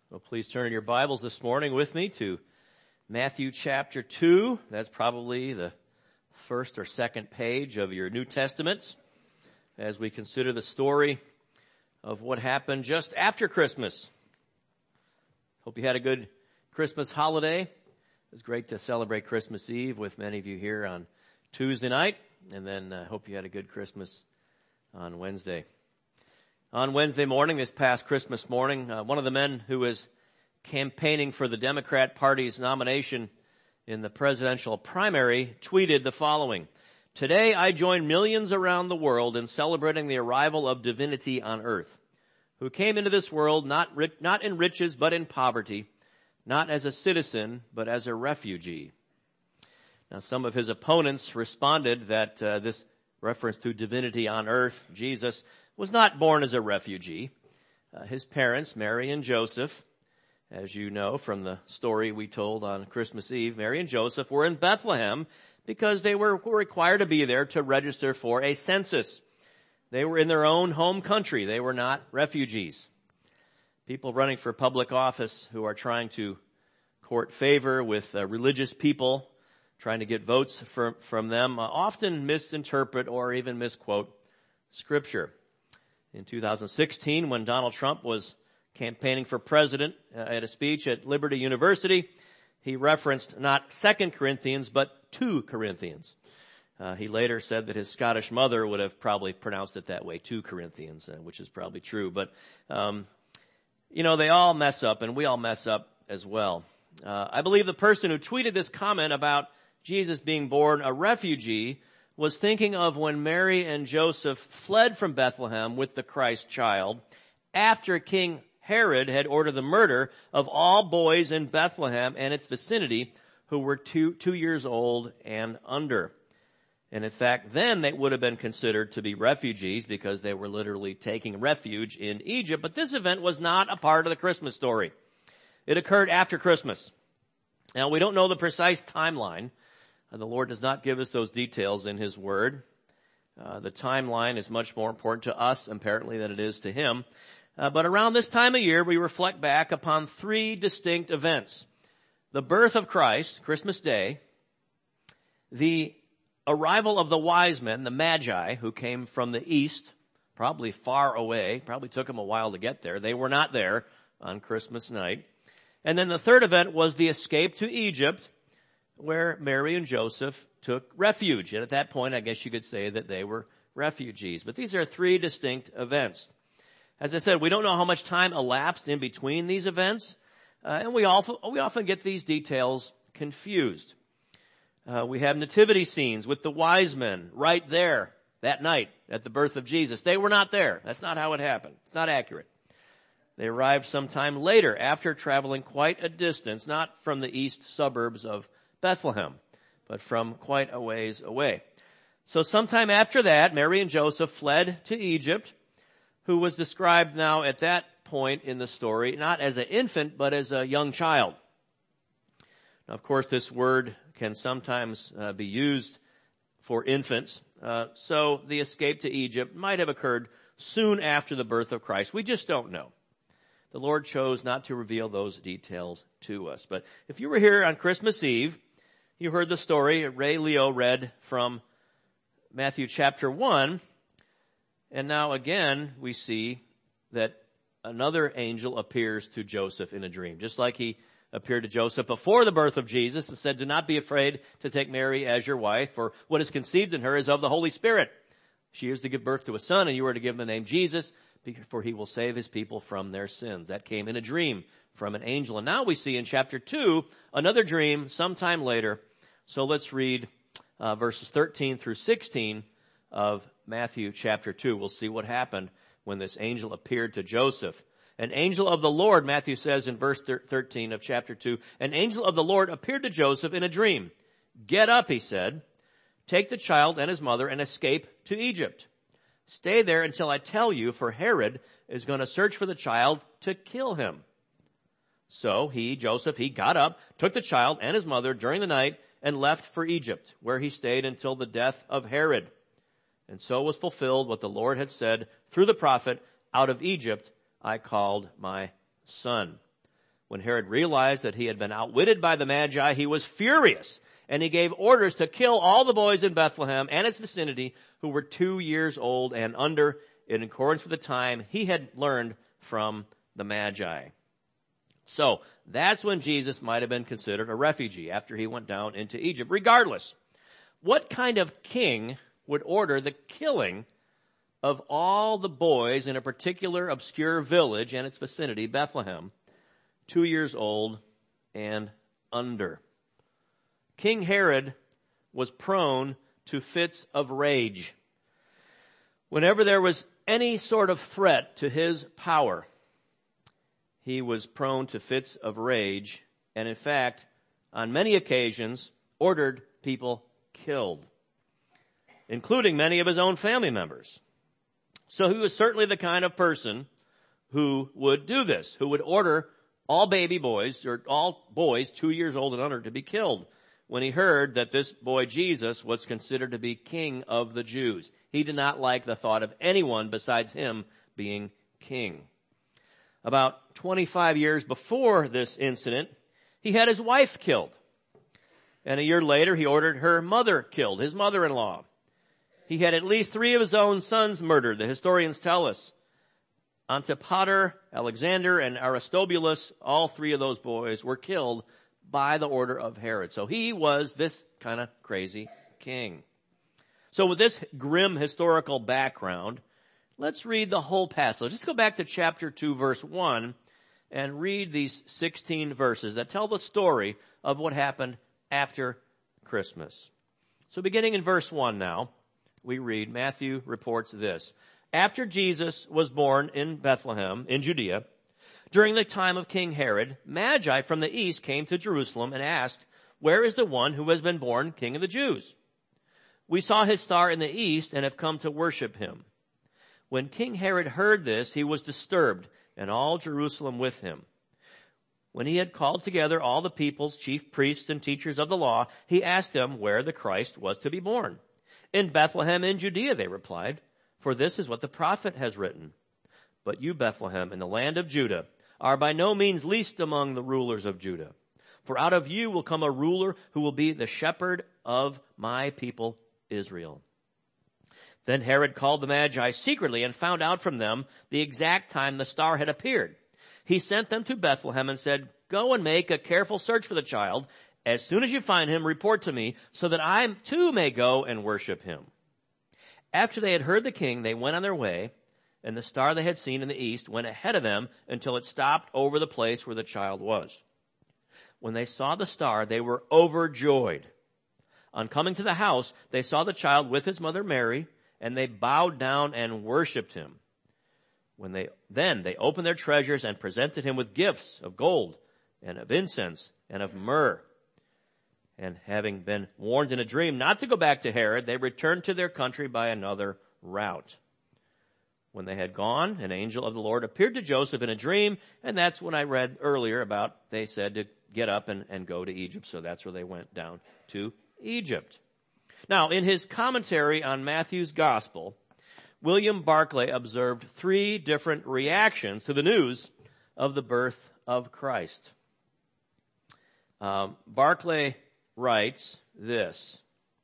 Well, please turn in your Bibles this morning with me to Matthew chapter 2. That's probably the first or second page of your New Testaments as we consider the story of what happened just after Christmas. Hope you had a good Christmas holiday. It was great to celebrate Christmas Eve with many of you here on Tuesday night, and then hope you had a good Christmas on Wednesday. On Wednesday morning, this past Christmas morning, one of the men who was campaigning for the Democrat Party's nomination in the presidential primary tweeted the following: "Today I join millions around the world in celebrating the arrival of divinity on earth, who came into this world not in riches but in poverty, not as a citizen but as a refugee." Now, some of his opponents responded that this reference to divinity on earth, Jesus, was not born as a refugee. His parents, Mary and Joseph, as you know from the story we told on Christmas Eve, Mary and Joseph were in Bethlehem because they were required to be there to register for a census. They were in their own home country. They were not refugees. People running for public office who are trying to court favor with religious people, trying to get votes from them, often misinterpret or even misquote Scripture. In 2016, when Donald Trump was campaigning for president at a speech at Liberty University, he referenced not 2 Corinthians, but 2 Corinthians. He later said that his Scottish mother would have probably pronounced it that way, 2 Corinthians, which is probably true. But, they all mess up, and we all mess up as well. I believe the person who tweeted this comment about Jesus being born a refugee was thinking of when Mary and Joseph fled from Bethlehem with the Christ child after King Herod had ordered the murder of all boys in Bethlehem and its vicinity who were two years old and under. And in fact, then they would have been considered to be refugees because they were literally taking refuge in Egypt. But this event was not a part of the Christmas story. It occurred after Christmas. Now, we don't know the precise timeline. The Lord does not give us those details in His Word. The timeline is much more important to us, apparently, than it is to Him. But around this time of year, we reflect back upon 3 distinct events: the birth of Christ, Christmas Day, the arrival of the wise men, the Magi, who came from the east, probably far away, probably took them a while to get there. They were not there on Christmas night. And then the third event was the escape to Egypt, where Mary and Joseph took refuge. And at that point, I guess you could say that they were refugees. But these are 3 distinct events. As I said, we don't know how much time elapsed in between these events, and we often get these details confused. We have nativity scenes with the wise men right there that night at the birth of Jesus. They were not there. That's not how it happened. It's not accurate. They arrived sometime later after traveling quite a distance, not from the east suburbs of Bethlehem, but from quite a ways away. So sometime after that, Mary and Joseph fled to Egypt, who was described now at that point in the story not as an infant, but as a young child. Now, of course, this word can sometimes be used for infants. So the escape to Egypt might have occurred soon after the birth of Christ. We just don't know. The Lord chose not to reveal those details to us. But if you were here on Christmas Eve, you heard the story. Ray Leo read from Matthew chapter 1. And now again, we see that another angel appears to Joseph in a dream. Just like he appeared to Joseph before the birth of Jesus and said, "Do not be afraid to take Mary as your wife, for what is conceived in her is of the Holy Spirit. She is to give birth to a son, and you are to give him the name Jesus, for he will save his people from their sins." That came in a dream from an angel. And now we see in chapter 2 another dream sometime later. So let's read verses 13 through 16 of Matthew chapter 2. We'll see what happened when this angel appeared to Joseph. An angel of the Lord, Matthew says in verse 13 of chapter 2, an angel of the Lord appeared to Joseph in a dream. "Get up," he said, "take the child and his mother and escape to Egypt. Stay there until I tell you, for Herod is going to search for the child to kill him." So Joseph, got up, took the child and his mother during the night and left for Egypt, where he stayed until the death of Herod. And so was fulfilled what the Lord had said through the prophet, "Out of Egypt I called my son." When Herod realized that he had been outwitted by the Magi, he was furious, and he gave orders to kill all the boys in Bethlehem and its vicinity who were 2 years old and under, in accordance with the time he had learned from the Magi. So, that's when Jesus might have been considered a refugee after he went down into Egypt. Regardless, what kind of king would order the killing of all the boys in a particular obscure village and its vicinity, Bethlehem, 2 years old and under? King Herod was prone to fits of rage. Whenever there was any sort of threat to his power, he was prone to fits of rage, and in fact, on many occasions, ordered people killed, including many of his own family members. So he was certainly the kind of person who would do this, who would order all baby boys, or all boys 2 years old and under, to be killed when he heard that this boy Jesus was considered to be king of the Jews. He did not like the thought of anyone besides him being king. About 25 years before this incident, he had his wife killed. And a year later, he ordered her mother killed, his mother-in-law. He had at least 3 of his own sons murdered, the historians tell us. Antipater, Alexander, and Aristobulus, all 3 of those boys were killed by the order of Herod. So he was this kind of crazy king. So with this grim historical background, let's read the whole passage. Let's go back to chapter 2, verse 1, and read these 16 verses that tell the story of what happened after Christmas. So beginning in verse 1 now, we read, Matthew reports this. After Jesus was born in Bethlehem, in Judea, during the time of King Herod, Magi from the east came to Jerusalem and asked, "Where is the one who has been born King of the Jews? We saw his star in the east and have come to worship him." When King Herod heard this, he was disturbed, and all Jerusalem with him. When he had called together all the people's chief priests and teachers of the law, he asked them where the Christ was to be born. "In Bethlehem in Judea," they replied, "for this is what the prophet has written. But you, Bethlehem, in the land of Judah, are by no means least among the rulers of Judah. For out of you will come a ruler who will be the shepherd of my people Israel." Then Herod called the Magi secretly and found out from them the exact time the star had appeared. He sent them to Bethlehem and said, "Go and make a careful search for the child. As soon as you find him, report to me, so that I too may go and worship him." After they had heard the king, they went on their way, and the star they had seen in the east went ahead of them until it stopped over the place where the child was. When they saw the star, they were overjoyed. On coming to the house, they saw the child with his mother Mary, and they bowed down and worshipped him. Then they opened their treasures and presented him with gifts of gold and of incense and of myrrh. And having been warned in a dream not to go back to Herod, they returned to their country by another route. When they had gone, an angel of the Lord appeared to Joseph in a dream, and that's when I read earlier about they said to get up and go to Egypt. So that's where they went down to Egypt. Now, in his commentary on Matthew's gospel, William Barclay observed 3 different reactions to the news of the birth of Christ. Barclay writes this.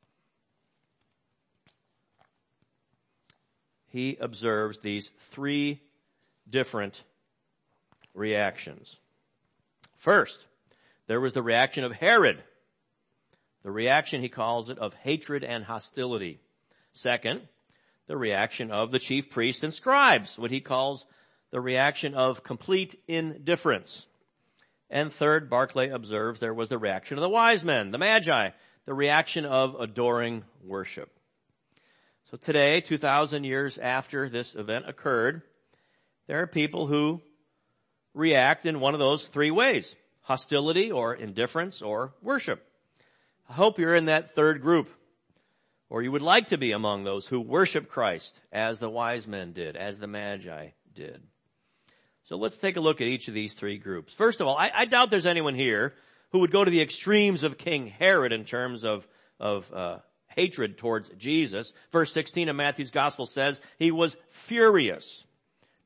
He observes these 3 different reactions. First, there was the reaction of Herod. The reaction, he calls it, of hatred and hostility. Second, the reaction of the chief priests and scribes, what he calls the reaction of complete indifference. And third, Barclay observes there was the reaction of the wise men, the Magi, the reaction of adoring worship. So today, 2,000 years after this event occurred, there are people who react in one of those 3 ways: hostility or indifference or worship. I hope you're in that third group, or you would like to be among those who worship Christ as the wise men did, as the Magi did. So let's take a look at each of these 3 groups. First of all, I doubt there's anyone here who would go to the extremes of King Herod in terms of hatred towards Jesus. Verse 16 of Matthew's gospel says he was furious.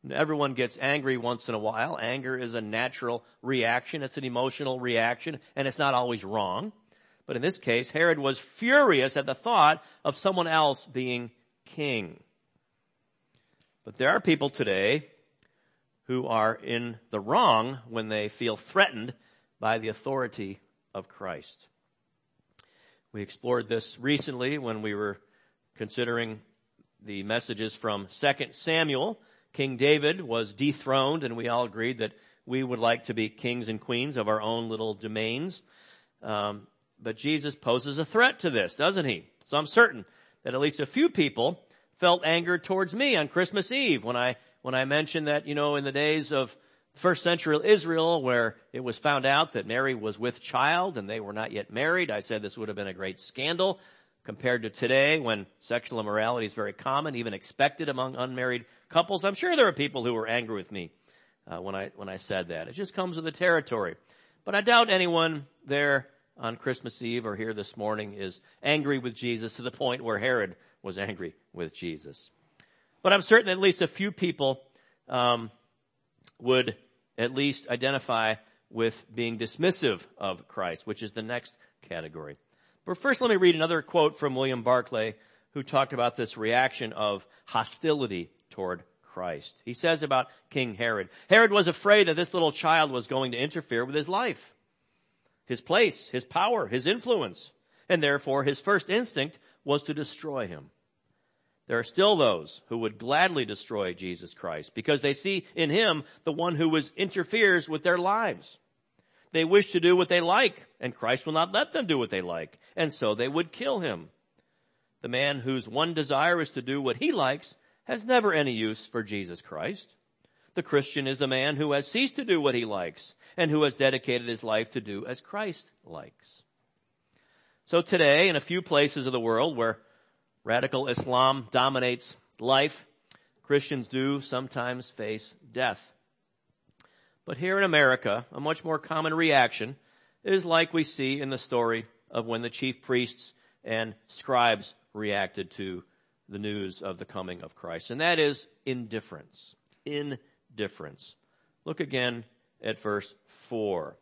Everyone gets angry once in a while. Anger is a natural reaction. It's an emotional reaction, and it's not always wrong. But in this case, Herod was furious at the thought of someone else being king. But there are people today who are in the wrong when they feel threatened by the authority of Christ. We explored this recently when we were considering the messages from 2 Samuel. King David was dethroned, and we all agreed that we would like to be kings and queens of our own little domains. But Jesus poses a threat to this, doesn't he? So I'm certain that at least a few people felt anger towards me on Christmas Eve when I mentioned that, in the days of first century Israel, where it was found out that Mary was with child and they were not yet married, I said this would have been a great scandal compared to today when sexual immorality is very common, even expected among unmarried couples. I'm sure there are people who were angry with me when I said that. It just comes with the territory. But I doubt anyone there on Christmas Eve or here this morning is angry with Jesus to the point where Herod was angry with Jesus. But I'm certain that at least a few people would at least identify with being dismissive of Christ, which is the next category. But first, let me read another quote from William Barclay, who talked about this reaction of hostility toward Christ. He says about King Herod, Herod was afraid that this little child was going to interfere with his life, his place, his power, his influence, and therefore his first instinct was to destroy him. There are still those who would gladly destroy Jesus Christ because they see in him the one who interferes with their lives. They wish to do what they like, and Christ will not let them do what they like, and so they would kill him. The man whose one desire is to do what he likes has never any use for Jesus Christ. The Christian is the man who has ceased to do what he likes and who has dedicated his life to do as Christ likes. So today, in a few places of the world where radical Islam dominates life, Christians do sometimes face death. But here in America, a much more common reaction is like we see in the story of when the chief priests and scribes reacted to the news of the coming of Christ. And that is indifference. Indifference. Look again at verse 4.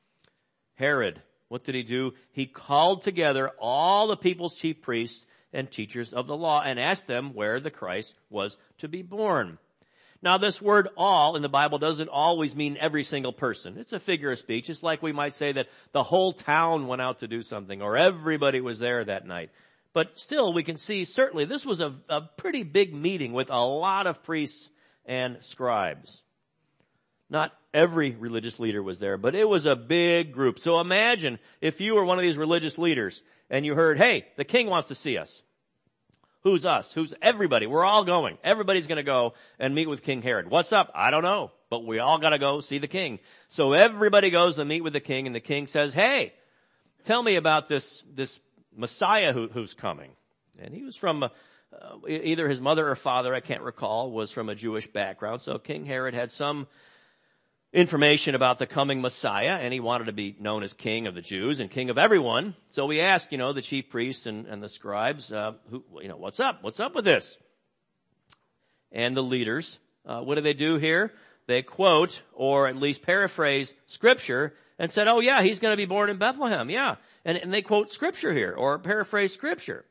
Herod, what did he do? He called together all the people's chief priests and teachers of the law and asked them where the Christ was to be born. Now, this word all in the Bible doesn't always mean every single person. It's a figure of speech. It's like we might say that the whole town went out to do something or everybody was there that night. But still, we can see certainly this was a pretty big meeting with a lot of priests and scribes. Not every religious leader was there, but it was a big group. So imagine if you were one of these religious leaders and you heard, hey, the king wants to see us. Who's us? Who's everybody? We're all going. Everybody's going to go and meet with King Herod. What's up? I don't know, but we all got to go see the king. So everybody goes to meet with the king, and the king says, hey, tell me about this Messiah who's coming. And he was from either his mother or father, I can't recall, was from a Jewish background. So King Herod had some information about the coming Messiah, and he wanted to be known as king of the Jews and king of everyone. So we asked, the chief priests and the scribes, what's up? What's up with this? And the leaders, what do they do here? They quote, or at least paraphrase scripture and said, oh yeah, he's going to be born in Bethlehem. Yeah. And they quote scripture here or paraphrase scripture.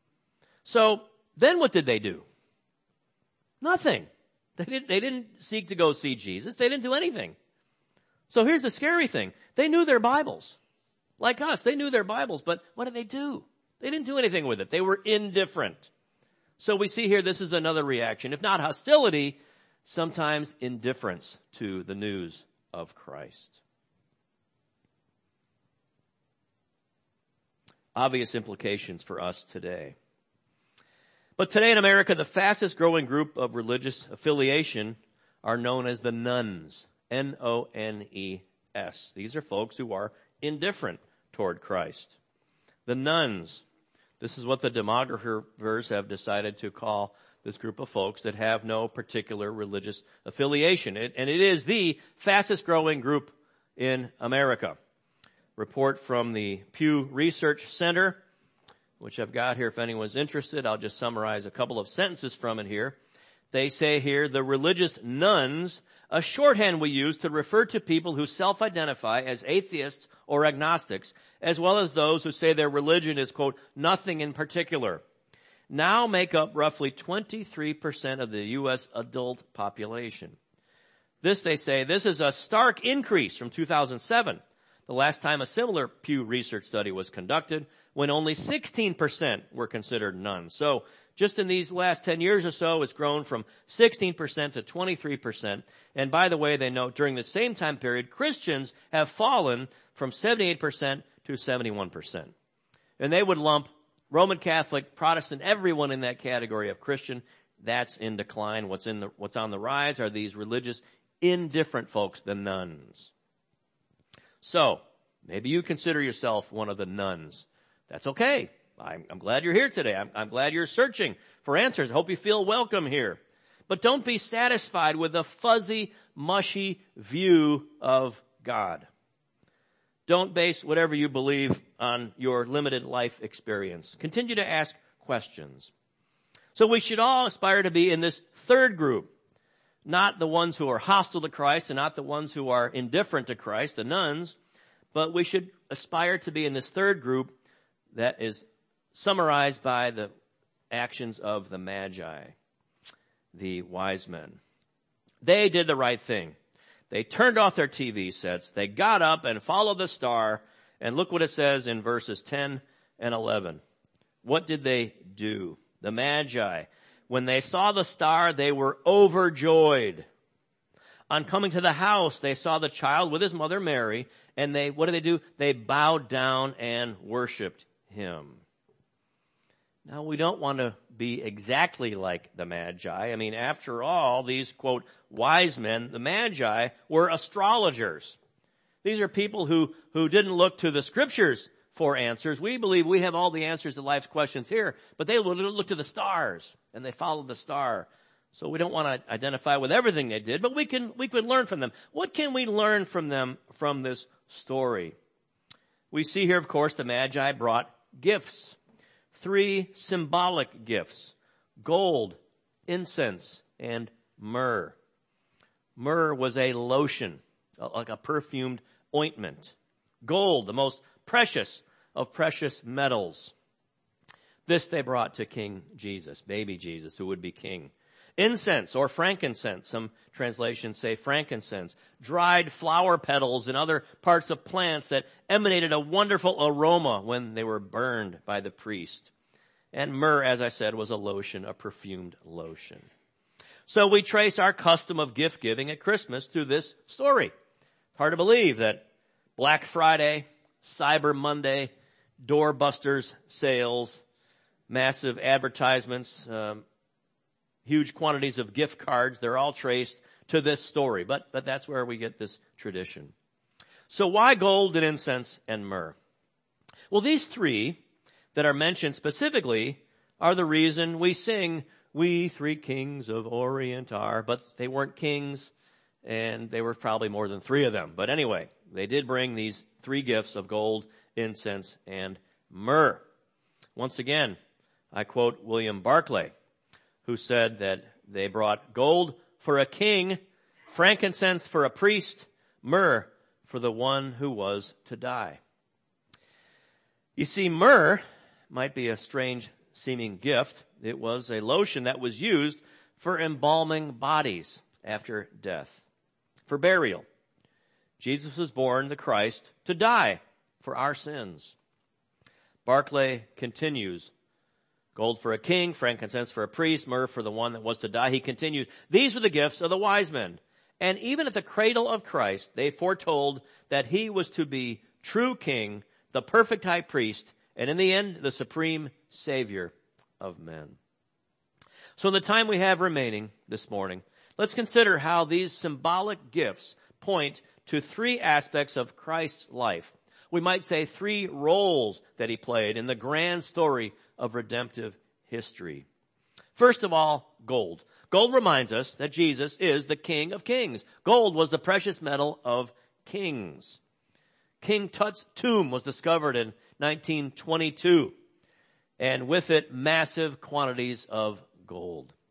So then what did they do? Nothing. They didn't seek to go see Jesus. They didn't do anything. So here's the scary thing. They knew their Bibles. Like us, they knew their Bibles, but what did they do? They didn't do anything with it. They were indifferent. So we see here this is another reaction. If not hostility, sometimes indifference to the news of Christ. Obvious implications for us today. But today in America, the fastest growing group of religious affiliation are known as the nones. N-O-N-E-S. These are folks who are indifferent toward Christ. The nones. This is what the demographers have decided to call this group of folks that have no particular religious affiliation. And it is the fastest growing group in America. Report from the Pew Research Center, which I've got here if anyone's interested. I'll just summarize a couple of sentences from it here. They say here the religious nuns, a shorthand we use to refer to people who self-identify as atheists or agnostics, as well as those who say their religion is, quote, nothing in particular, now make up roughly 23% of the U.S. adult population. This, they say, this is a stark increase from 2007, the last time a similar Pew Research study was conducted, when only 16% were considered nuns. So just in these last 10 years or so, it's grown from 16% to 23%. And by the way, they note during the same time period, Christians have fallen from 78% to 71%. And they would lump Roman Catholic, Protestant, everyone in that category of Christian. That's in decline. What's on the rise are these religious indifferent folks, the nuns. So, maybe you consider yourself one of the nuns. That's okay. I'm glad you're here today. I'm glad you're searching for answers. I hope you feel welcome here. But don't be satisfied with a fuzzy, mushy view of God. Don't base whatever you believe on your limited life experience. Continue to ask questions. So we should all aspire to be in this third group. Not the ones who are hostile to Christ and not the ones who are indifferent to Christ, the nuns, but we should aspire to be in this third group that is summarized by the actions of the Magi, the wise men. They did the right thing. They turned off their TV sets. They got up and followed the star. And look what it says in verses 10 and 11. What did they do? The Magi, when they saw the star, they were overjoyed. On coming to the house, they saw the child with his mother Mary, and what did they do? They bowed down and worshiped him. Now, we don't want to be exactly like the Magi. I mean, after all, these, quote, wise men, the Magi, were astrologers. These are people who didn't look to the scriptures for answers. We believe we have all the answers to life's questions here, but they look to the stars, and they followed the star. So we don't want to identify with everything they did, but we can learn from them. What can we learn from them from this story? We see here, of course, the Magi brought gifts. 3 symbolic gifts: gold, incense, and myrrh. Myrrh was a lotion, like a perfumed ointment. Gold, the most precious of precious metals. This they brought to King Jesus, baby Jesus, who would be king. Incense or frankincense, some translations say frankincense, dried flower petals and other parts of plants that emanated a wonderful aroma when they were burned by the priest. And myrrh, as I said, was a lotion, a perfumed lotion. So we trace our custom of gift giving at Christmas to this story. Hard to believe that Black Friday, Cyber Monday, doorbusters sales, massive advertisements, huge quantities of gift cards, they're all traced to this story. But that's where we get this tradition. So why gold and incense and myrrh? Well, these 3 that are mentioned specifically are the reason we sing, "We 3 kings of Orient are," but they weren't kings, and they were probably more than 3 of them. But anyway, they did bring these 3 gifts of gold, incense, and myrrh. Once again, I quote William Barclay, who said that they brought gold for a king, frankincense for a priest, myrrh for the one who was to die. You see, myrrh might be a strange seeming gift. It was a lotion that was used for embalming bodies after death, for burial. Jesus was born, the Christ, to die for our sins. Barclay continues, gold for a king, frankincense for a priest, myrrh for the one that was to die. He continues, these were the gifts of the wise men. And even at the cradle of Christ, they foretold that he was to be true king, the perfect high priest, and in the end, the supreme savior of men. So in the time we have remaining this morning, let's consider how these symbolic gifts point to 3 aspects of Christ's life. We might say 3 roles that he played in the grand story of redemptive history. First of all, gold. Gold reminds us that Jesus is the King of Kings. Gold was the precious metal of kings. King Tut's tomb was discovered in 1922, and with it, massive quantities of gold.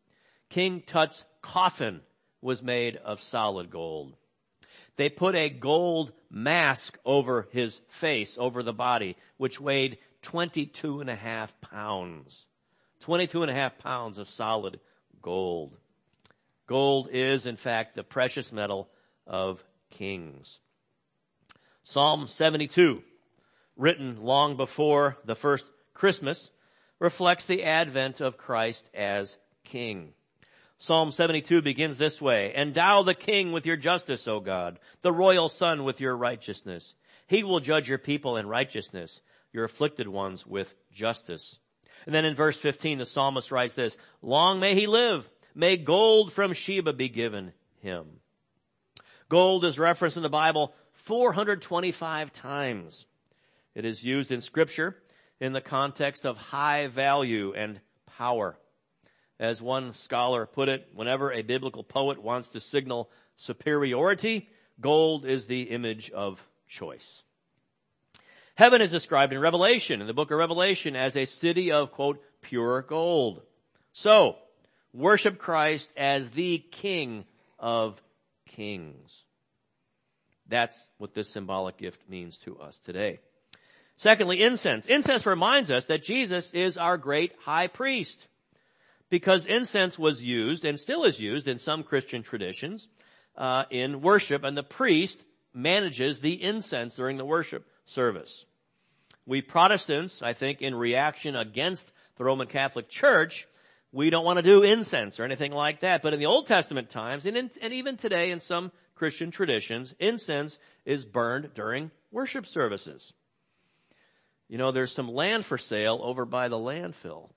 King Tut's coffin was made of solid gold. They put a gold mask over his face, over the body, which weighed 22.5 pounds. 22.5 pounds of solid gold. Gold is, in fact, the precious metal of kings. Psalm 72, written long before the first Christmas, reflects the advent of Christ as king. Psalm 72 begins this way: Endow the king with your justice, O God, the royal son with your righteousness. He will judge your people in righteousness, your afflicted ones with justice. And then in verse 15, the psalmist writes this: Long may he live. May gold from Sheba be given him. Gold is referenced in the Bible 425 times. It is used in Scripture in the context of high value and power. As one scholar put it, whenever a biblical poet wants to signal superiority, gold is the image of choice. Heaven is described in Revelation, in the book of Revelation, as a city of, quote, pure gold. So, worship Christ as the King of Kings. That's what this symbolic gift means to us today. Secondly, incense. Incense reminds us that Jesus is our great high priest, because incense was used and still is used in some Christian traditions in worship, and the priest manages the incense during the worship service. We Protestants, I think, in reaction against the Roman Catholic Church, we don't want to do incense or anything like that. But in the Old Testament times, and even today in some Christian traditions, incense is burned during worship services. You know, there's some land for sale over by the landfill.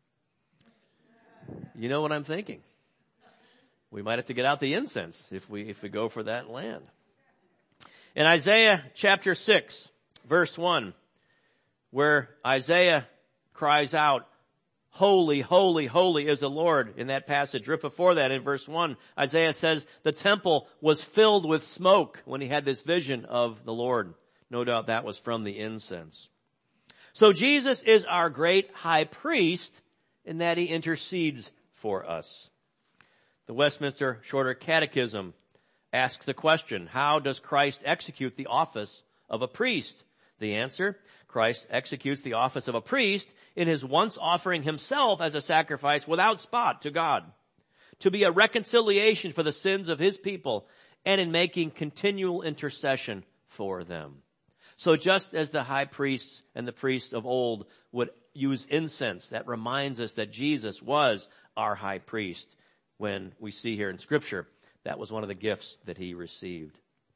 You know what I'm thinking? We might have to get out the incense if we go for that land. In Isaiah chapter 6, verse 1, where Isaiah cries out, Holy, holy, holy is the Lord, in that passage. Right before that, in verse 1, Isaiah says the temple was filled with smoke when he had this vision of the Lord. No doubt that was from the incense. So Jesus is our great high priest in that he intercedes for us. The Westminster Shorter Catechism asks the question, how does Christ execute the office of a priest? The answer, Christ executes the office of a priest in his once offering himself as a sacrifice without spot to God, to be a reconciliation for the sins of his people, and in making continual intercession for them. So just as the high priests and the priests of old would use incense, that reminds us that Jesus was our high priest. When we see here in Scripture, that was one of the gifts that he received.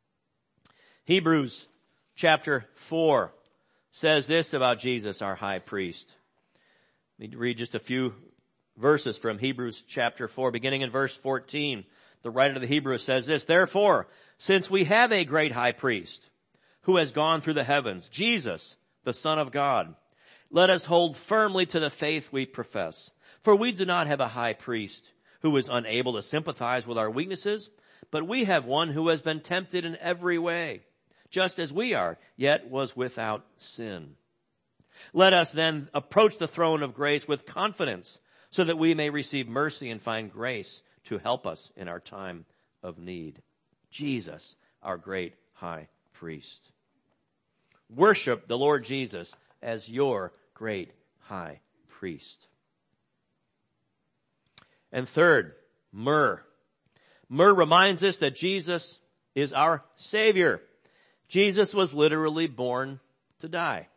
Hebrews chapter 4 says this about Jesus, our high priest. Let me read just a few verses from Hebrews chapter 4, beginning in verse 14. The writer of the Hebrews says this: Therefore, since we have a great high priest who has gone through the heavens, Jesus, the Son of God, let us hold firmly to the faith we profess. For we do not have a high priest who is unable to sympathize with our weaknesses, but we have one who has been tempted in every way, just as we are, yet was without sin. Let us then approach the throne of grace with confidence, so that we may receive mercy and find grace to help us in our time of need. Jesus, our great high priest. Worship the Lord Jesus as your great high priest. And third, myrrh. Myrrh reminds us that Jesus is our Savior. Jesus was literally born to die.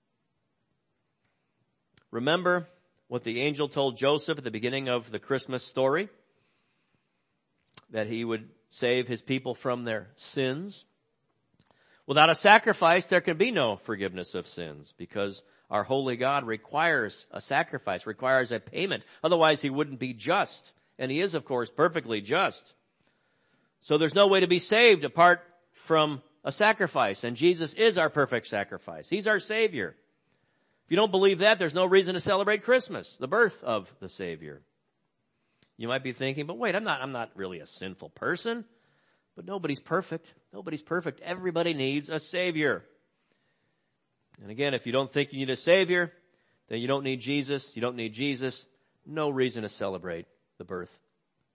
Remember what the angel told Joseph at the beginning of the Christmas story? That he would save his people from their sins. Without a sacrifice, there can be no forgiveness of sins, because our holy God requires a sacrifice, requires a payment. Otherwise, he wouldn't be just. And he is, of course, perfectly just. So there's no way to be saved apart from a sacrifice. And Jesus is our perfect sacrifice. He's our Savior. If you don't believe that, there's no reason to celebrate Christmas, the birth of the Savior. You might be thinking, but wait, I'm not really a sinful person. But nobody's perfect. Nobody's perfect. Everybody needs a Savior. And again, if you don't think you need a Savior, then you don't need Jesus. You don't need Jesus. No reason to celebrate the birth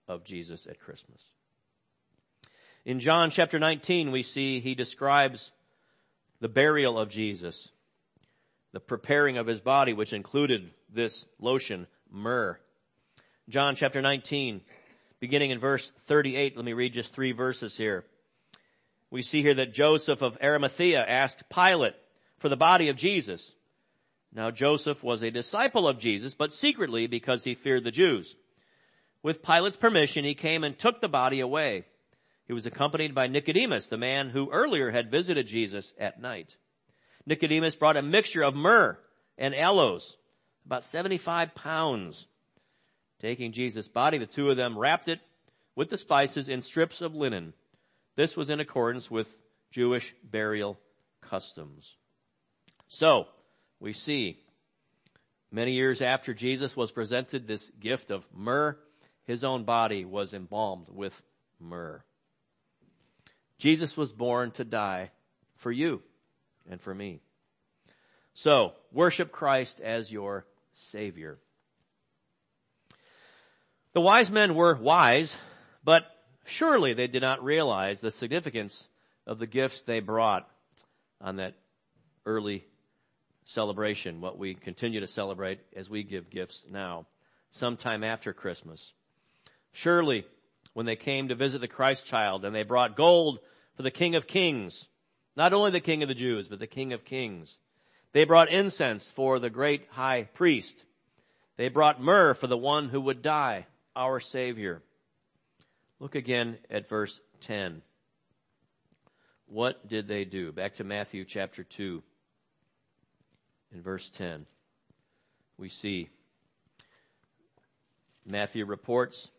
of Jesus at Christmas. In John chapter 19, we see he describes the burial of Jesus, the preparing of his body, which included this lotion, myrrh. John chapter 19, beginning in verse 38, let me read just 3 verses here. We see here that Joseph of Arimathea asked Pilate for the body of Jesus. Now Joseph was a disciple of Jesus, but secretly because he feared the Jews. With Pilate's permission, he came and took the body away. He was accompanied by Nicodemus, the man who earlier had visited Jesus at night. Nicodemus brought a mixture of myrrh and aloes, about 75 pounds. Taking Jesus' body, the two of them wrapped it with the spices in strips of linen. This was in accordance with Jewish burial customs. So, we see, many years after Jesus was presented this gift of myrrh, his own body was embalmed with myrrh. Jesus was born to die for you and for me. So, worship Christ as your Savior. The wise men were wise, but surely they did not realize the significance of the gifts they brought on that early celebration, what we continue to celebrate as we give gifts now, sometime after Christmas. Surely, when they came to visit the Christ child and they brought gold for the King of Kings, not only the King of the Jews, but the King of Kings. They brought incense for the great high priest. They brought myrrh for the one who would die, our Savior. Look again at verse 10. What did they do? Back to Matthew chapter 2. In verse 10, we see Matthew reports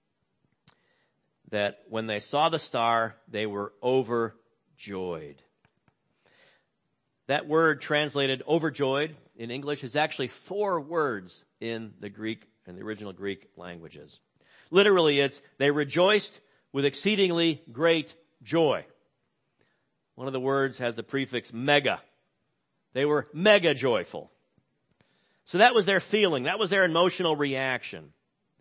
that when they saw the star, they were overjoyed. That word translated overjoyed in English is actually 4 words in the Greek and the original Greek languages. Literally, it's they rejoiced with exceedingly great joy. One of the words has the prefix mega. They were mega joyful. So that was their feeling. That was their emotional reaction.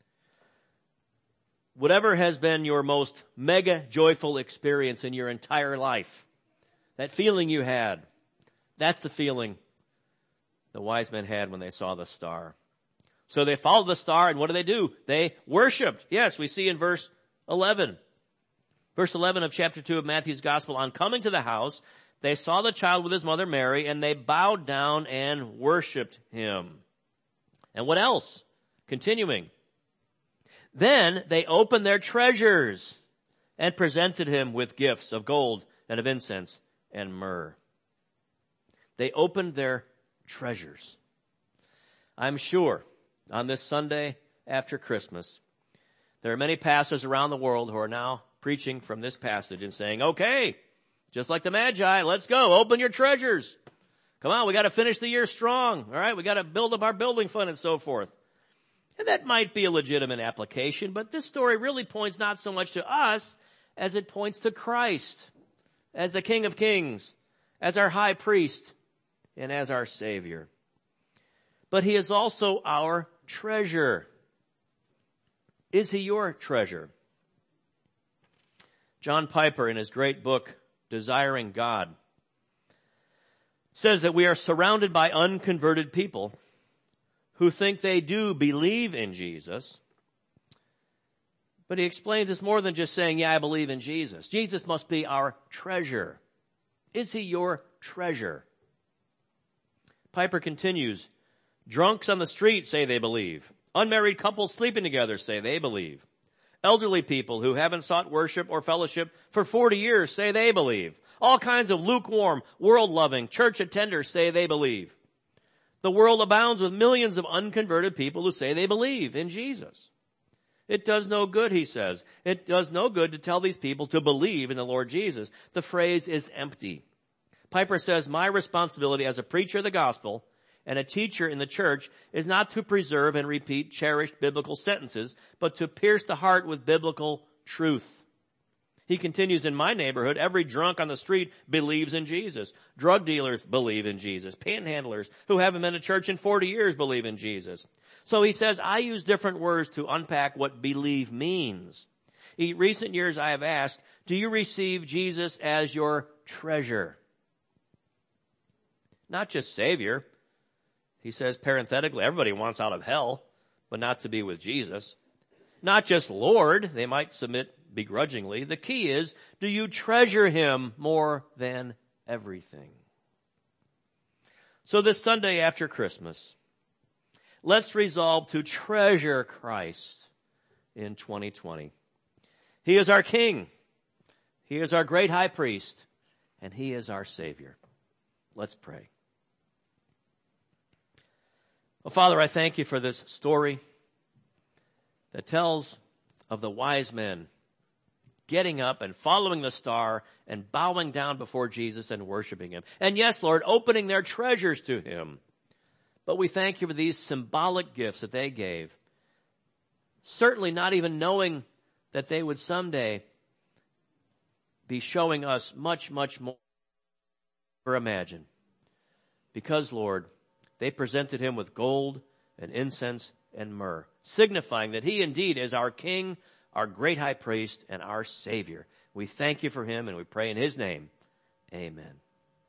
Whatever has been your most mega joyful experience in your entire life, that feeling you had, that's the feeling the wise men had when they saw the star. So they followed the star, and what do? They worshiped. Yes, we see in verse 11. Verse 11 of chapter 2 of Matthew's Gospel, on coming to the house, they saw the child with his mother Mary, and they bowed down and worshiped him. And what else? Continuing. Then they opened their treasures and presented him with gifts of gold and of incense and myrrh. They opened their treasures. I'm sure on this Sunday after Christmas, there are many pastors around the world who are now preaching from this passage and saying, okay, just like the Magi, let's go, open your treasures. Come on, we got to finish the year strong. All right, we got to build up our building fund and so forth. And that might be a legitimate application, but this story really points not so much to us as it points to Christ as the King of Kings, as our high priest, and as our Savior. But he is also our treasure. Is he your treasure? John Piper, in his great book, Desiring God, says that we are surrounded by unconverted people who think they do believe in Jesus. But he explains it's more than just saying, yeah, I believe in Jesus. Jesus must be our treasure. Is he your treasure? Piper continues, drunks on the street say they believe. Unmarried couples sleeping together say they believe. Elderly people who haven't sought worship or fellowship for 40 years say they believe. All kinds of lukewarm, world-loving church attenders say they believe. The world abounds with millions of unconverted people who say they believe in Jesus. It does no good, he says. It does no good to tell these people to believe in the Lord Jesus. The phrase is empty. Piper says, my responsibility as a preacher of the gospel and a teacher in the church is not to preserve and repeat cherished biblical sentences, but to pierce the heart with biblical truth. He continues, in my neighborhood, every drunk on the street believes in Jesus. Drug dealers believe in Jesus. Panhandlers who haven't been to church in 40 years believe in Jesus. So he says, I use different words to unpack what believe means. In recent years I have asked, do you receive Jesus as your treasure? Not just Savior. He says parenthetically, everybody wants out of hell, but not to be with Jesus. Not just Lord, they might submit begrudgingly. The key is, do you treasure him more than everything? So this Sunday after Christmas, let's resolve to treasure Christ in 2020. He is our King. He is our great high priest, and he is our Savior. Let's pray. Well, Father, I thank you for this story that tells of the wise men getting up and following the star and bowing down before Jesus and worshiping him. And yes, Lord, opening their treasures to him. But we thank you for these symbolic gifts that they gave. Certainly not even knowing that they would someday be showing us much, much more than we ever imagined. Because, Lord, they presented him with gold and incense and myrrh, signifying that he indeed is our King, our great high priest, and our Savior. We thank you for him, and we pray in his name. Amen.